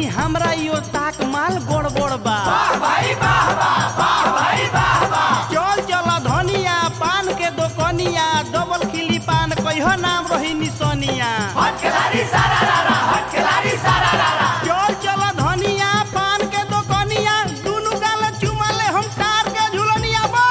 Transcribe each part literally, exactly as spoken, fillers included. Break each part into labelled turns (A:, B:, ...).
A: जानी हमरा यो ताक माल गोड़ गोड़ बा।
B: वाह भाई वाह वाह वाह भाई वाह वाह।
A: चल चल धनिया पान के दोकनिया डबल खिली पान कहियो नाम रही निसनिया।
B: हट खिलाड़ी सारा रारा हट खिलाड़ी सारा रारा।
A: चल चल धनिया पान के दोकनिया दुनु गाल चुमाले हम तार के झुलनिया बा।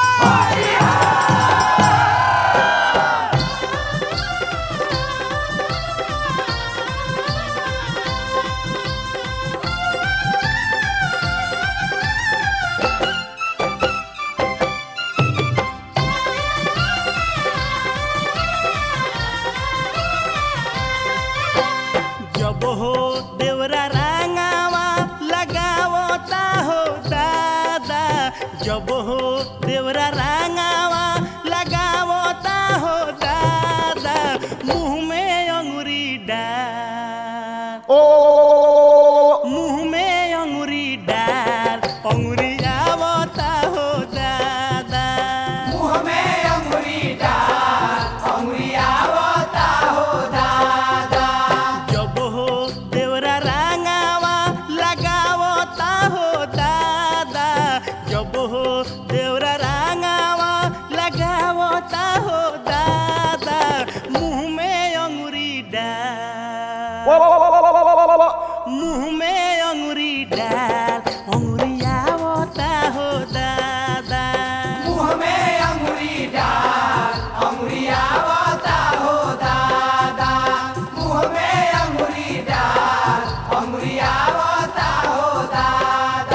A: जब हो देवरा रंगावा लगावता हो दादा। जब हो देवरा रंगावा लगावता हो दादा मुँह में अंगुरी डाल।
B: ओ
A: मुँह में अंगुरी डाल अंगुरी आवता हो दादा।
B: मुँह में अंगुरी डाल अंगुरी आवता हो दादा।
A: जब हो देवरा रंगावा लगावता हो दादा। जब हो देवरा रंगावा लगावता हो दादा मुँह में अंगुरी डाल। मुँह में अंगुरी डाल अंगुरी आवता हो दादा।
B: मुँह में अंगुरी डाल अंगुरी आवता हो दादा। मुँह में अंगुरी डाल अंगुरी आवता हो दादा।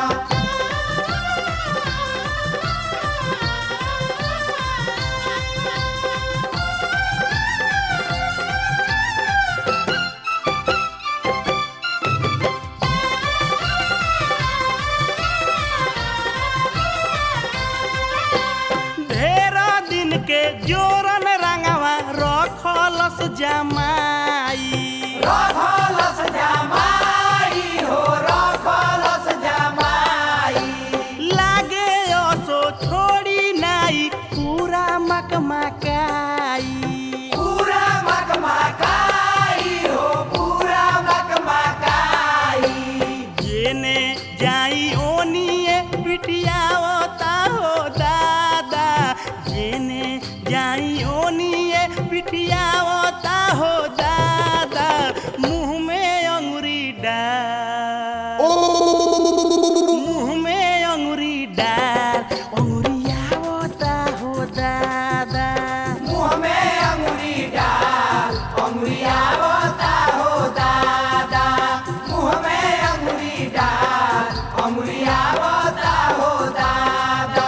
A: ढेर दिन के जोरन रंगवा रखलस जमाई।
B: रखलस जमाई हो रखलस जमाई।
A: लागे असो छोड़ी नाई पूरा मकमकाई।
B: पूरा मकमकाई हो पूरा मकमकाई।
A: जेने जाई ओनिए पिटियावता हो दादा। जेने जाई ओनिए पिटियावता हो दादा मुँह में अंगुरी डाल। मुँह में अंगुरी डाल अंगुरी आवता हो दादा।
B: मुँह में अंगुरी डाल अंगुरी आवता हो दादा। मुँह में अंगुरी डाल अंगुरी आवता हो दादा।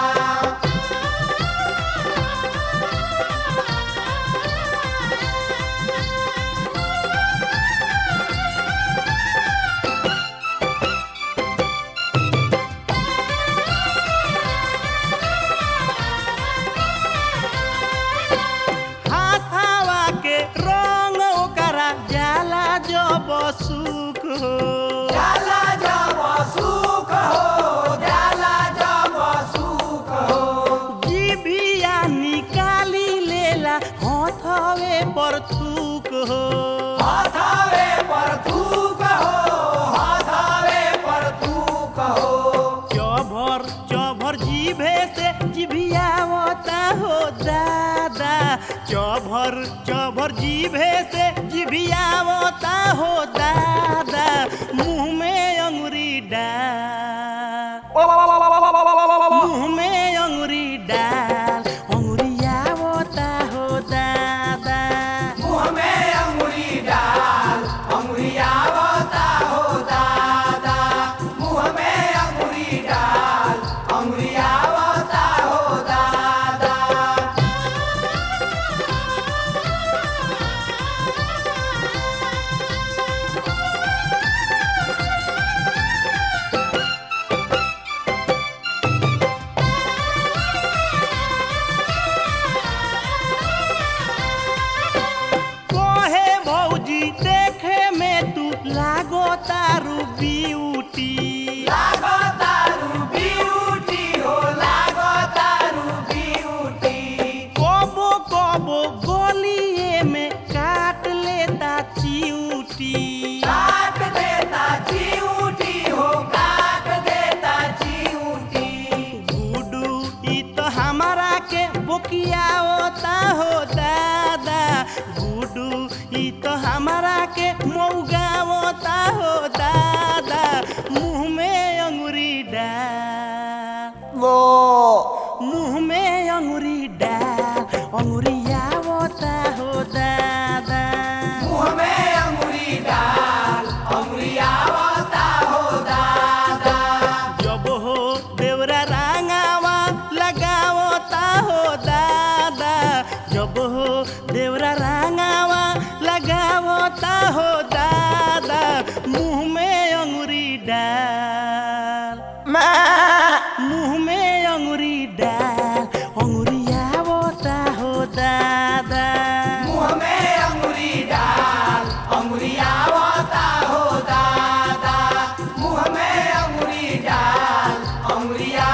A: हाथावा के रंग ओकरा जाला जब सुख हो।
B: जाला जब सुख हो जाला जब सुख हो।
A: जीभिया निकाली लेला हाथवे पर थूक हो।
B: हाथावे पर थूक हो हाथावे पर थूक हो।
A: चभर चभर जीभे से जिभियावता हो दादा। चभर चभर जीभे से जिभियावता हो दादा मुँह में अंगुरी डाल। मुँह में अंगुरी डाल अंगुरी आवता हो दादा।
B: मुँह में अंगुरी डाल अंगुरी आवता हो दादा। मुँह में अंगुरी डाल अंगुरी आवता हो दादा।
A: अंगुरियावता हो दादा
B: मुँह में अंगुरी डाल अंगुरियावता हो दादा
A: जब हो देवरा रांगावा लगावता हो दादा जब हो देवरा रांगावा लगावता हो दादा मुँह में अंगुरी डाल मुँह में अंगुरी डाल अंगुरियावता हो दादा
B: मुँह में अंगुरी डाल अंगुरियावता हो दादा मुँह में अंगुरी डाल अंगुरिया